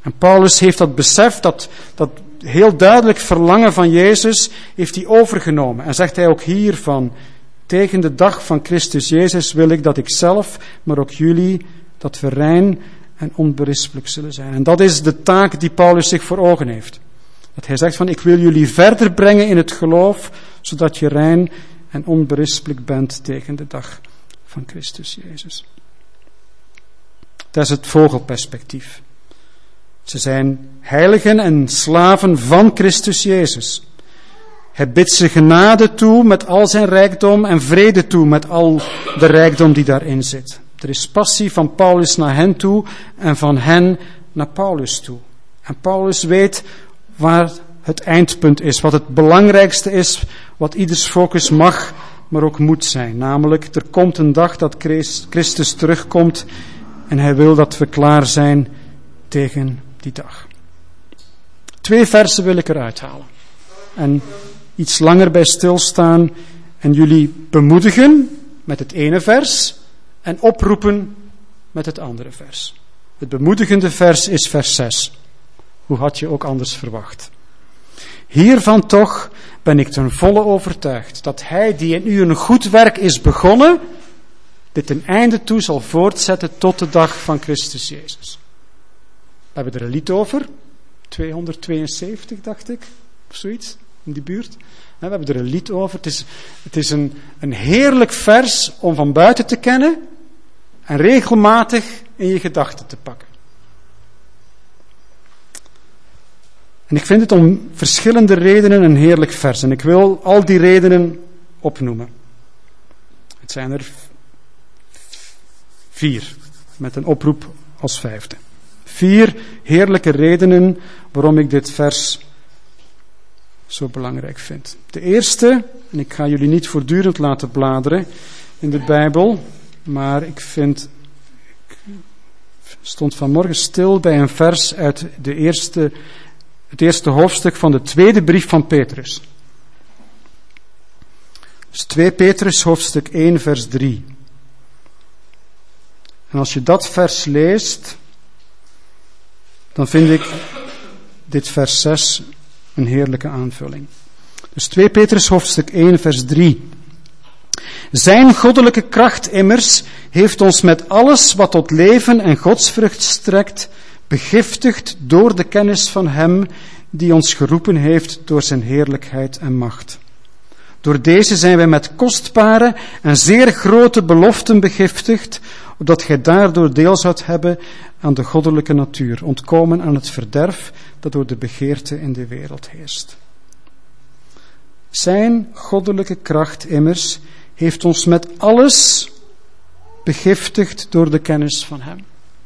En Paulus heeft dat besef, dat heel duidelijk verlangen van Jezus, heeft hij overgenomen. En zegt hij ook hier van, tegen de dag van Christus Jezus wil ik dat ik zelf, maar ook jullie, dat we rein en onberispelijk zullen zijn. En dat is de taak die Paulus zich voor ogen heeft. Dat hij zegt van, ik wil jullie verder brengen in het geloof, zodat je rein en onberispelijk bent tegen de dag van Christus Jezus. Dat is het vogelperspectief. Ze zijn heiligen en slaven van Christus Jezus. Hij bidt ze genade toe met al zijn rijkdom en vrede toe met al de rijkdom die daarin zit. Er is passie van Paulus naar hen toe en van hen naar Paulus toe. En Paulus weet waar het eindpunt is, wat het belangrijkste is, wat ieders focus mag, maar ook moet zijn. Namelijk, er komt een dag dat Christus terugkomt en hij wil dat we klaar zijn tegen die dag. 2 versen wil ik eruit halen. En iets langer bij stilstaan en jullie bemoedigen met het ene vers en oproepen met het andere vers. Het bemoedigende vers is vers 6. Hoe had je ook anders verwacht? Hiervan toch ben ik ten volle overtuigd dat hij die in u een goed werk is begonnen, dit ten einde toe zal voortzetten tot de dag van Christus Jezus. We hebben er een lied over, 272 dacht ik, of zoiets, in die buurt. We hebben er een lied over. Het is een heerlijk vers om van buiten te kennen en regelmatig in je gedachten te pakken. En ik vind het om verschillende redenen een heerlijk vers. En ik wil al die redenen opnoemen. Het zijn er 4, met een oproep als 5e. 4 heerlijke redenen waarom ik dit vers zo belangrijk vind. De eerste, en ik ga jullie niet voortdurend laten bladeren in de Bijbel, maar ik stond vanmorgen stil bij een vers uit het eerste hoofdstuk van de tweede brief van Petrus. Dus 2 Petrus hoofdstuk 1 vers 3. En als je dat vers leest, dan vind ik dit vers 6 een heerlijke aanvulling. Dus 2 Petrus hoofdstuk 1 vers 3. Zijn goddelijke kracht immers heeft ons met alles wat tot leven en godsvrucht strekt, begiftigd door de kennis van hem die ons geroepen heeft door zijn heerlijkheid en macht. Door deze zijn wij met kostbare en zeer grote beloften begiftigd, opdat gij daardoor deel zoudt hebben aan de goddelijke natuur, ontkomen aan het verderf dat door de begeerte in de wereld heerst. Zijn goddelijke kracht immers heeft ons met alles begiftigd door de kennis van hem.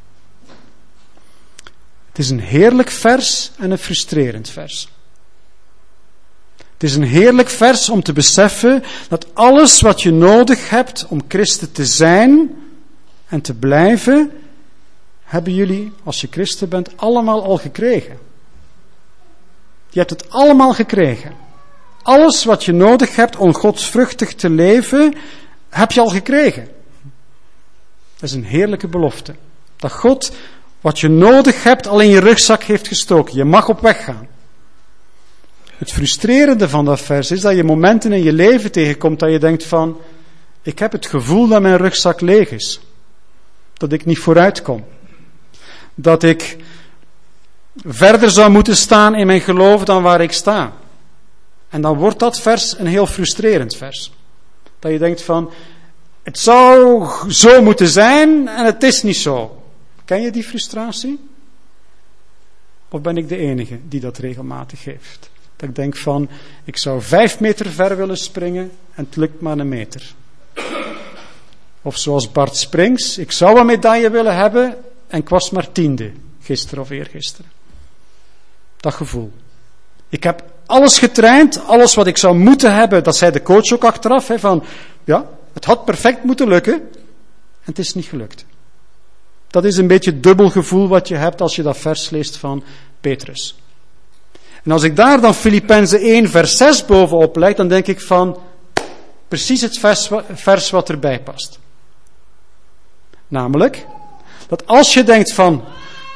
Het is een heerlijk vers en een frustrerend vers. Het is een heerlijk vers om te beseffen dat alles wat je nodig hebt om christen te zijn en te blijven, hebben jullie, als je christen bent, allemaal al gekregen. Je hebt het allemaal gekregen. Alles wat je nodig hebt om godsvruchtig te leven, heb je al gekregen. Dat is een heerlijke belofte. Dat God wat je nodig hebt al in je rugzak heeft gestoken. Je mag op weg gaan. Het frustrerende van dat vers is dat je momenten in je leven tegenkomt dat je denkt van, ik heb het gevoel dat mijn rugzak leeg is. Dat ik niet vooruit kom. Dat ik verder zou moeten staan in mijn geloof dan waar ik sta. En dan wordt dat vers een heel frustrerend vers. Dat je denkt van, het zou zo moeten zijn en het is niet zo. Ken je die frustratie? Of ben ik de enige die dat regelmatig heeft? Dat ik denk van, ik zou 5 meter ver willen springen en het lukt maar 1 meter. Of zoals Bart Springs, ik zou een medaille willen hebben en ik was maar 10e, gisteren of eergisteren. Dat gevoel. Ik heb alles getraind, alles wat ik zou moeten hebben, dat zei de coach ook achteraf, van, ja, het had perfect moeten lukken en het is niet gelukt. Dat is een beetje het dubbel gevoel wat je hebt als je dat vers leest van Petrus. En als ik daar dan Filippenzen 1 vers 6 bovenop leg, dan denk ik van, precies het vers wat erbij past. Namelijk, dat als je denkt van,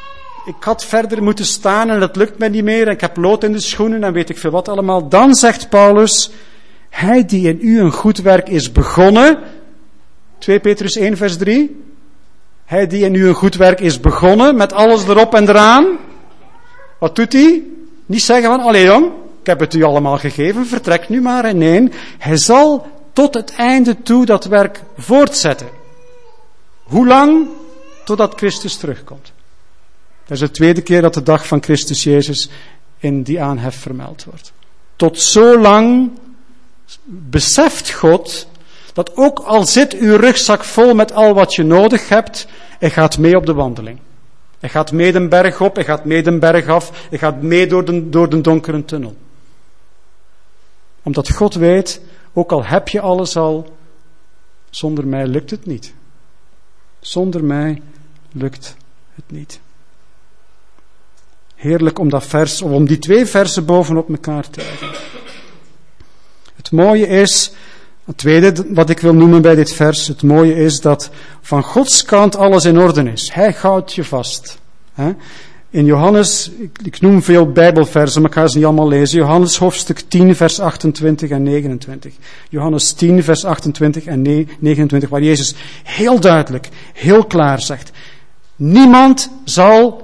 ik had verder moeten staan en dat lukt mij niet meer. En ik heb lood in de schoenen en weet ik veel wat allemaal. Dan zegt Paulus, hij die in u een goed werk is begonnen. 2 Petrus 1 vers 3. Hij die in u een goed werk is begonnen, met alles erop en eraan. Wat doet hij? Niet zeggen van, allee jong, ik heb het u allemaal gegeven, vertrek nu maar. Nee, hij zal tot het einde toe dat werk voortzetten. Hoe lang? Totdat Christus terugkomt. Dat is de tweede keer dat de dag van Christus Jezus in die aanhef vermeld wordt. Tot zo lang beseft God dat ook al zit uw rugzak vol met al wat je nodig hebt, hij gaat mee op de wandeling. Hij gaat mee de berg op, hij gaat mee de berg af, hij gaat mee door de donkere tunnel. Omdat God weet, ook al heb je alles al, zonder mij lukt het niet. Zonder mij lukt het niet. Heerlijk om die 2 versen bovenop elkaar te leggen. Het mooie is, het tweede wat ik wil noemen bij dit vers, het mooie is dat van Gods kant alles in orde is. Hij houdt je vast. In Johannes, ik noem veel Bijbelversen, maar ik ga ze niet allemaal lezen. Johannes hoofdstuk 10 vers 28 en 29. Johannes 10 vers 28 en 29, waar Jezus heel duidelijk, heel klaar zegt, niemand zal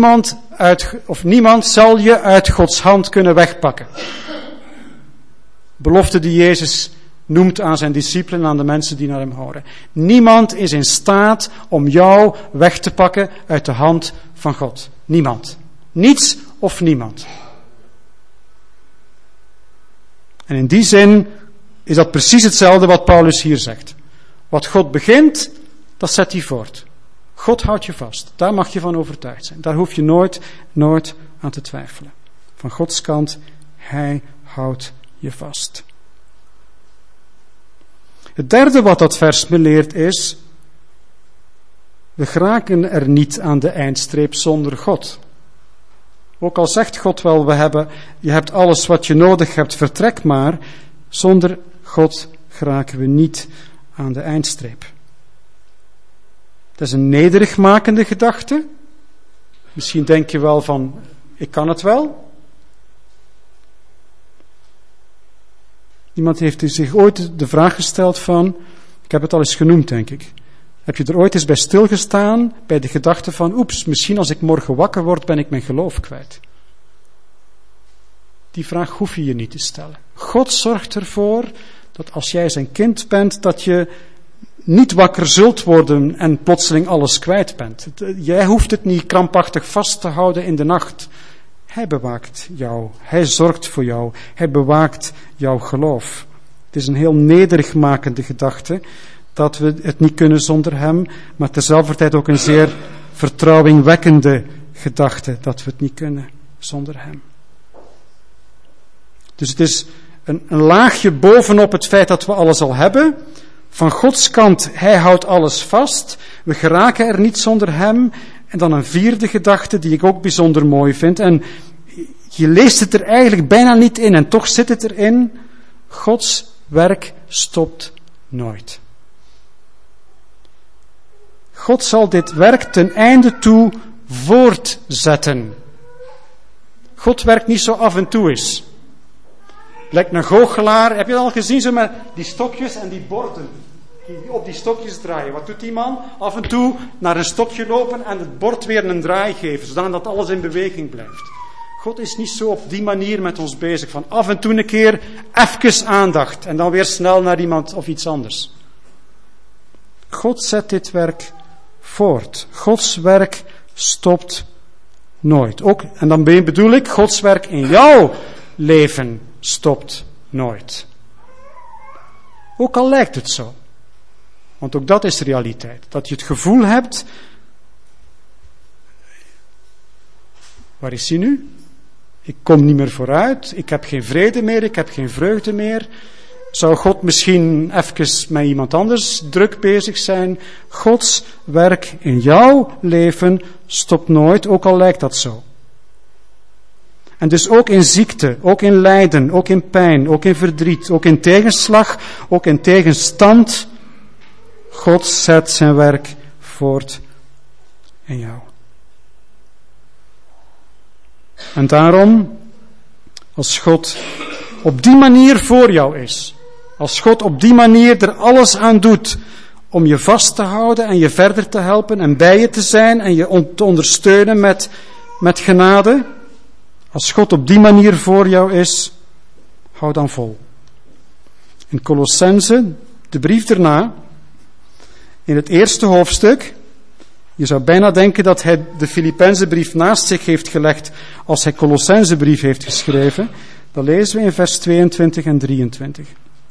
je uit Gods hand kunnen wegpakken. Belofte die Jezus noemt aan zijn discipelen, aan de mensen die naar hem horen. Niemand is in staat om jou weg te pakken uit de hand van God. Niemand. Niets of niemand. En in die zin is dat precies hetzelfde wat Paulus hier zegt. Wat God begint, dat zet hij voort. God houdt je vast. Daar mag je van overtuigd zijn. Daar hoef je nooit aan te twijfelen. Van Gods kant, hij houdt je vast. Het derde wat dat vers me leert is, we geraken er niet aan de eindstreep zonder God. Ook al zegt God wel, je hebt alles wat je nodig hebt, vertrek maar. Zonder God geraken we niet aan de eindstreep. Dat is een nederigmakende gedachte. Misschien denk je wel van, ik kan het wel. Iemand heeft zich ooit de vraag gesteld van, ik heb het al eens genoemd denk ik. Heb je er ooit eens bij stilgestaan, bij de gedachte van, oeps, misschien als ik morgen wakker word, ben ik mijn geloof kwijt. Die vraag hoef je niet te stellen. God zorgt ervoor dat als jij zijn kind bent, dat je niet wakker zult worden en plotseling alles kwijt bent. Jij hoeft het niet krampachtig vast te houden in de nacht. Hij bewaakt jou. Hij zorgt voor jou. Hij bewaakt jouw geloof. Het is een heel nederigmakende gedachte dat we het niet kunnen zonder hem, maar terzelfde tijd ook een zeer vertrouwingwekkende gedachte dat we het niet kunnen zonder hem. Dus het is een laagje bovenop het feit dat we alles al hebben. Van Gods kant, hij houdt alles vast. We geraken er niet zonder hem. En dan een vierde gedachte die ik ook bijzonder mooi vind. En je leest het er eigenlijk bijna niet in en toch zit het erin. Gods werk stopt nooit. God zal dit werk ten einde toe voortzetten. God werkt niet zo af en toe eens. Lijkt een goochelaar. Heb je dat al gezien? Zo met die stokjes en die borden. Die op die stokjes draaien. Wat doet die man? Af en toe naar een stokje lopen en het bord weer een draai geven. Zodat alles in beweging blijft. God is niet zo op die manier met ons bezig. Van af en toe een keer even aandacht. En dan weer snel naar iemand of iets anders. God zet dit werk voort. Gods werk stopt nooit. Ook, en dan bedoel ik, Gods werk in jouw leven stopt nooit. Ook al lijkt het zo. Want ook dat is de realiteit. Dat je het gevoel hebt, waar is hij nu? Ik kom niet meer vooruit, ik heb geen vrede meer, ik heb geen vreugde meer. Zou God misschien even met iemand anders druk bezig zijn? Gods werk in jouw leven stopt nooit, ook al lijkt dat zo. En dus ook in ziekte, ook in lijden, ook in pijn, ook in verdriet, ook in tegenslag, ook in tegenstand. God zet zijn werk voort in jou. En daarom, als God op die manier voor jou is, als God op die manier er alles aan doet om je vast te houden en je verder te helpen en bij je te zijn en je te ondersteunen met genade, als God op die manier voor jou is, hou dan vol. In Colossense, de brief daarna, in het eerste hoofdstuk, je zou bijna denken dat hij de Filippenzenbrief naast zich heeft gelegd als hij Colossensebrief heeft geschreven. Dat lezen we in vers 22 en 23.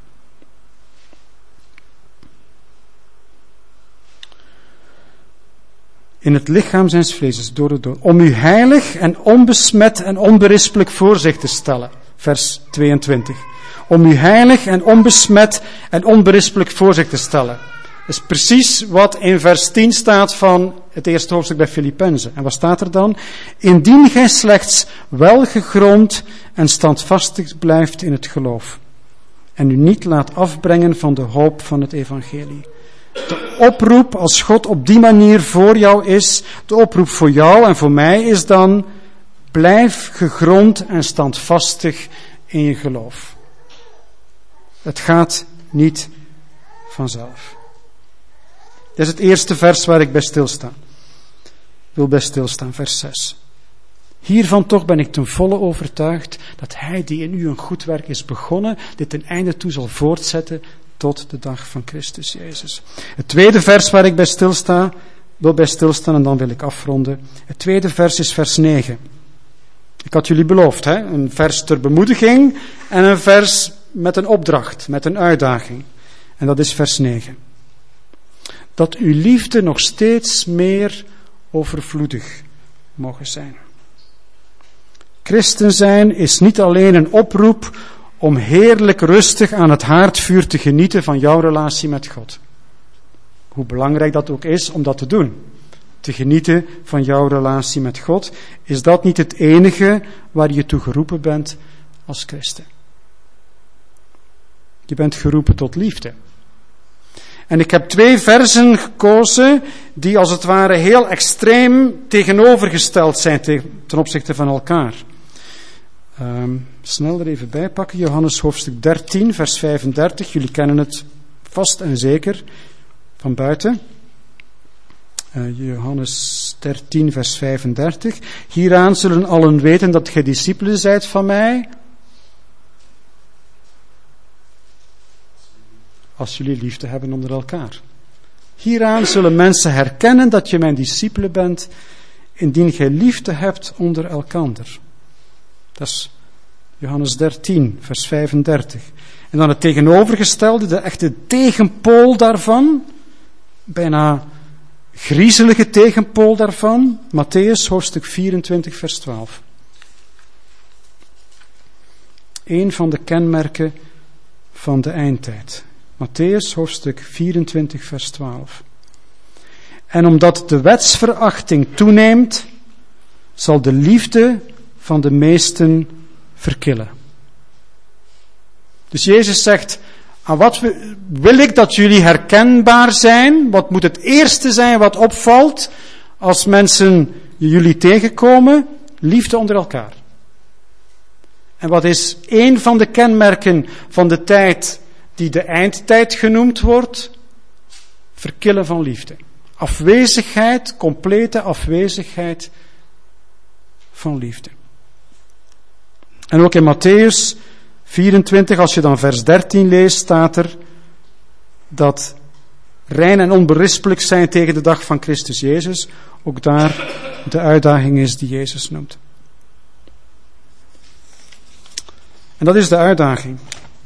In het lichaam zijns vlees door het dood, om u heilig en onbesmet en onberispelijk voor zich te stellen. Vers 22. Om u heilig en onbesmet en onberispelijk voor zich te stellen. Dat is precies wat in vers 10 staat van het eerste hoofdstuk bij Filippenzen. En wat staat er dan? Indien gij slechts welgegrond en standvastig blijft in het geloof. En u niet laat afbrengen van de hoop van het evangelie. De oproep, als God op die manier voor jou is, de oproep voor jou en voor mij is dan, blijf gegrond en standvastig in je geloof. Het gaat niet vanzelf. Dit is het eerste vers waar ik bij stilsta. Ik wil bij stilstaan, vers 6. Hiervan toch ben ik ten volle overtuigd dat hij die in u een goed werk is begonnen, dit ten einde toe zal voortzetten tot de dag van Christus Jezus. Het tweede vers waar ik wil bij stilstaan en dan wil ik afronden. Het tweede vers is vers 9. Ik had jullie beloofd, een vers ter bemoediging en een vers met een opdracht, met een uitdaging. En dat is vers 9. Dat uw liefde nog steeds meer overvloedig mogen zijn. Christen zijn is niet alleen een oproep om heerlijk rustig aan het haardvuur te genieten van jouw relatie met God. Hoe belangrijk dat ook is om dat te doen. Te genieten van jouw relatie met God. Is dat niet het enige waar je toe geroepen bent als christen? Je bent geroepen tot liefde. En ik heb 2 versen gekozen die als het ware heel extreem tegenovergesteld zijn ten opzichte van elkaar. Snel er even bij pakken. Johannes hoofdstuk 13, vers 35. Jullie kennen het vast en zeker van buiten. Johannes 13, vers 35. Hieraan zullen allen weten dat gij discipelen zijt van mij, als jullie liefde hebben onder elkaar. Hieraan zullen mensen herkennen dat je mijn discipelen bent, indien gij liefde hebt onder elkander. Dat is Johannes 13, vers 35. En dan het tegenovergestelde, de echte tegenpool daarvan, bijna griezelige tegenpool daarvan, Mattheüs hoofdstuk 24, vers 12. Een van de kenmerken van de eindtijd. Mattheüs hoofdstuk 24, vers 12. En omdat de wetsverachting toeneemt, zal de liefde van de meesten verkillen. Dus Jezus zegt, aan wat wil ik dat jullie herkenbaar zijn? Wat moet het eerste zijn wat opvalt als mensen jullie tegenkomen? Liefde onder elkaar. En wat is een van de kenmerken van de tijd die de eindtijd genoemd wordt? Verkillen van liefde. Afwezigheid, complete afwezigheid van liefde. En ook in Mattheüs 24, als je dan vers 13 leest, staat er dat rein en onberispelijk zijn tegen de dag van Christus Jezus, ook daar de uitdaging is die Jezus noemt. En dat is de uitdaging.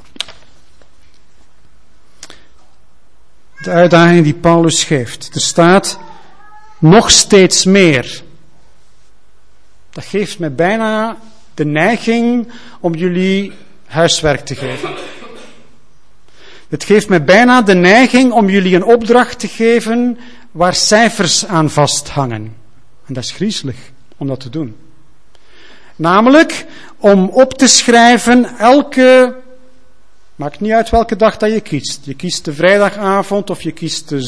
De uitdaging die Paulus geeft. Er staat nog steeds meer. Dat geeft mij bijna de neiging om jullie huiswerk te geven. Het geeft mij bijna de neiging om jullie een opdracht te geven waar cijfers aan vasthangen. En dat is griezelig om dat te doen. Namelijk om op te schrijven maakt niet uit welke dag dat je kiest. Je kiest de vrijdagavond of je kiest de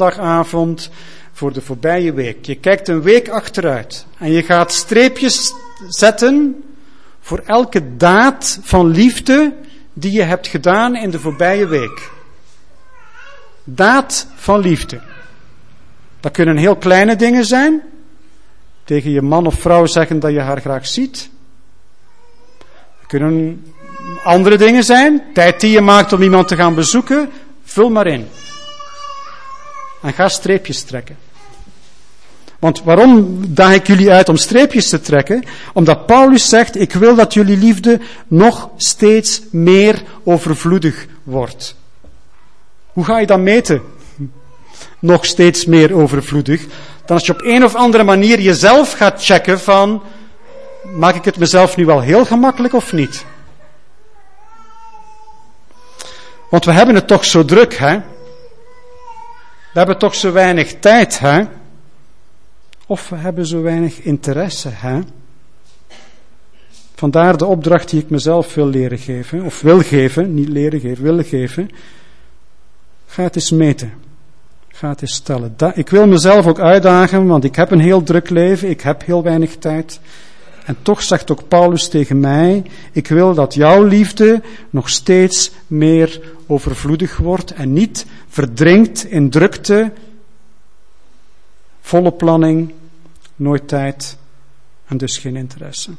zondagavond voor de voorbije week. Je kijkt een week achteruit en je gaat streepjes zetten voor elke daad van liefde die je hebt gedaan in de voorbije week. Daad van liefde. Dat kunnen heel kleine dingen zijn. Tegen je man of vrouw zeggen dat je haar graag ziet. Dat kunnen andere dingen zijn. Tijd die je maakt om iemand te gaan bezoeken. Vul maar in. En ga streepjes trekken. Want waarom daag ik jullie uit om streepjes te trekken? Omdat Paulus zegt, ik wil dat jullie liefde nog steeds meer overvloedig wordt. Hoe ga je dat meten? Nog steeds meer overvloedig. Dan als je op een of andere manier jezelf gaat checken van, maak ik het mezelf nu wel heel gemakkelijk of niet? Want we hebben het toch zo druk, hè? We hebben toch zo weinig tijd, hè? Of we hebben zo weinig interesse, hè? Vandaar de opdracht die ik mezelf wil leren geven, of wil geven, niet leren geven, wil geven. Ga het eens meten. Ga het eens stellen. Ik wil mezelf ook uitdagen, want ik heb een heel druk leven, ik heb heel weinig tijd. En toch zegt ook Paulus tegen mij, ik wil dat jouw liefde nog steeds meer overvloedig wordt en niet verdrinkt in drukte, volle planning, nooit tijd en dus geen interesse.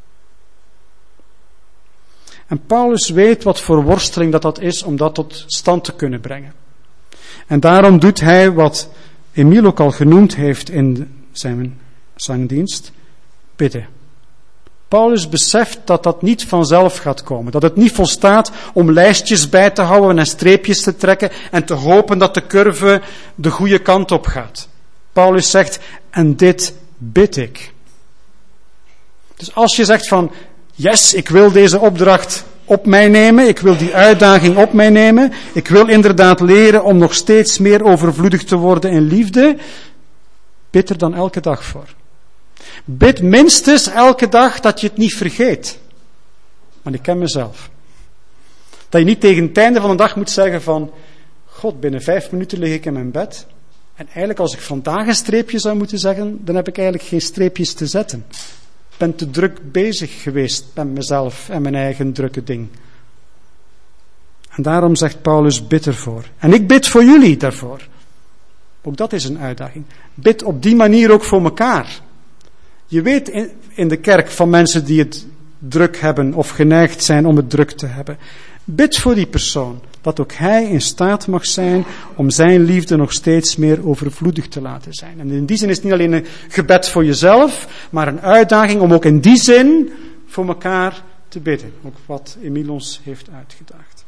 En Paulus weet wat voor worsteling dat is om dat tot stand te kunnen brengen. En daarom doet hij wat Emiel ook al genoemd heeft in zijn zangdienst, bidden. Paulus beseft dat dat niet vanzelf gaat komen. Dat het niet volstaat om lijstjes bij te houden en streepjes te trekken en te hopen dat de curve de goede kant op gaat. Paulus zegt, en dit bid ik. Dus als je zegt van, yes, ik wil deze opdracht op mij nemen, ik wil die uitdaging op mij nemen, ik wil inderdaad leren om nog steeds meer overvloedig te worden in liefde, bid er dan elke dag voor. Bid minstens elke dag dat je het niet vergeet. Want ik ken mezelf. Dat je niet tegen het einde van de dag moet zeggen van, God, binnen 5 minuten lig ik in mijn bed. En eigenlijk als ik vandaag een streepje zou moeten zeggen, dan heb ik eigenlijk geen streepjes te zetten. Ik ben te druk bezig geweest met mezelf en mijn eigen drukke ding. En daarom zegt Paulus, bid ervoor. En ik bid voor jullie daarvoor. Ook dat is een uitdaging. Bid op die manier ook voor elkaar. Je weet in de kerk van mensen die het druk hebben of geneigd zijn om het druk te hebben. Bid voor die persoon, dat ook hij in staat mag zijn om zijn liefde nog steeds meer overvloedig te laten zijn. En in die zin is het niet alleen een gebed voor jezelf, maar een uitdaging om ook in die zin voor elkaar te bidden. Ook wat Emiel ons heeft uitgedaagd.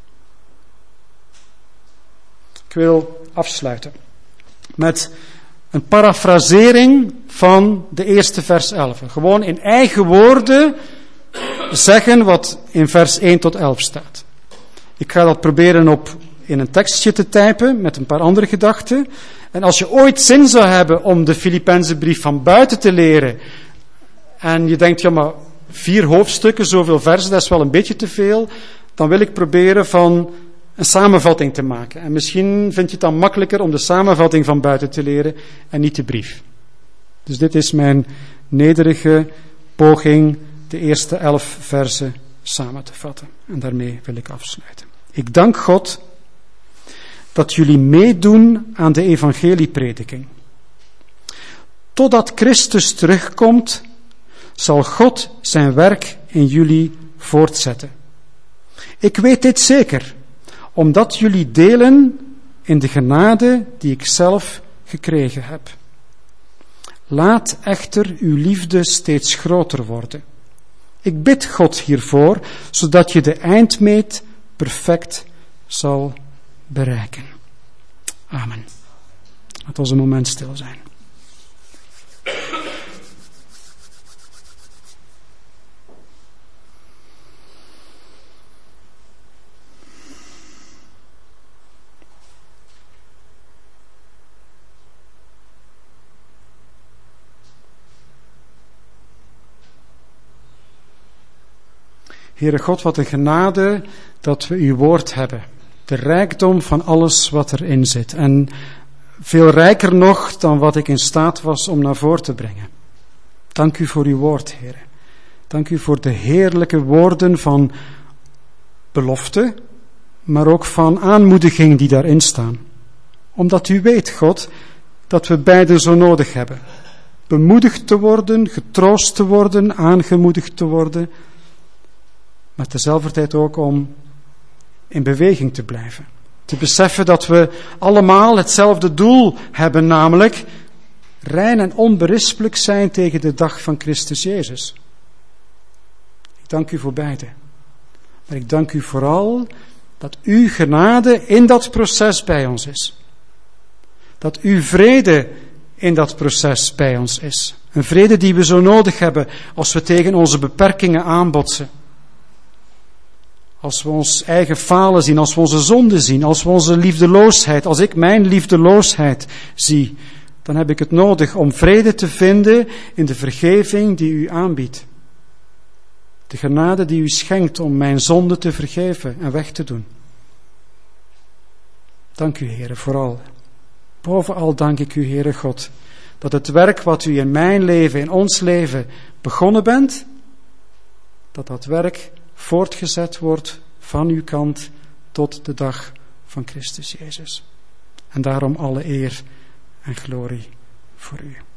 Ik wil afsluiten met een parafrasering van de eerste vers 11. Gewoon in eigen woorden zeggen wat in vers 1 tot 11 staat. Ik ga dat proberen in een tekstje te typen met een paar andere gedachten. En als je ooit zin zou hebben om de Filippenzenbrief van buiten te leren, en je denkt, ja maar 4 hoofdstukken, zoveel versen, dat is wel een beetje te veel, dan wil ik proberen van een samenvatting te maken. En misschien vind je het dan makkelijker om de samenvatting van buiten te leren en niet de brief. Dus dit is mijn nederige poging de eerste 11 versen samen te vatten. En daarmee wil ik afsluiten. Ik dank God dat jullie meedoen aan de evangelieprediking. Totdat Christus terugkomt, zal God zijn werk in jullie voortzetten. Ik weet dit zeker, omdat jullie delen in de genade die ik zelf gekregen heb. Laat echter uw liefde steeds groter worden. Ik bid God hiervoor, zodat je de eindmeet perfect zal bereiken. Amen. Laat ons een moment stil zijn. Heere God, wat een genade dat we uw woord hebben. De rijkdom van alles wat erin zit. En veel rijker nog dan wat ik in staat was om naar voren te brengen. Dank u voor uw woord, Heere. Dank u voor de heerlijke woorden van belofte, maar ook van aanmoediging die daarin staan. Omdat u weet, God, dat we beide zo nodig hebben. Bemoedigd te worden, getroost te worden, aangemoedigd te worden, maar tezelfde tijd ook om in beweging te blijven. Te beseffen dat we allemaal hetzelfde doel hebben, namelijk rein en onberispelijk zijn tegen de dag van Christus Jezus. Ik dank u voor beide. Maar ik dank u vooral dat uw genade in dat proces bij ons is. Dat uw vrede in dat proces bij ons is. Een vrede die we zo nodig hebben als we tegen onze beperkingen aanbotsen. Als we ons eigen falen zien, als we onze zonde zien, als we onze liefdeloosheid, als ik mijn liefdeloosheid zie, dan heb ik het nodig om vrede te vinden in de vergeving die u aanbiedt. De genade die u schenkt om mijn zonde te vergeven en weg te doen. Dank u, Heere, vooral. Bovenal dank ik u, Heere God, dat het werk wat u in mijn leven, in ons leven begonnen bent, dat dat werk voortgezet wordt van uw kant tot de dag van Christus Jezus. En daarom alle eer en glorie voor u.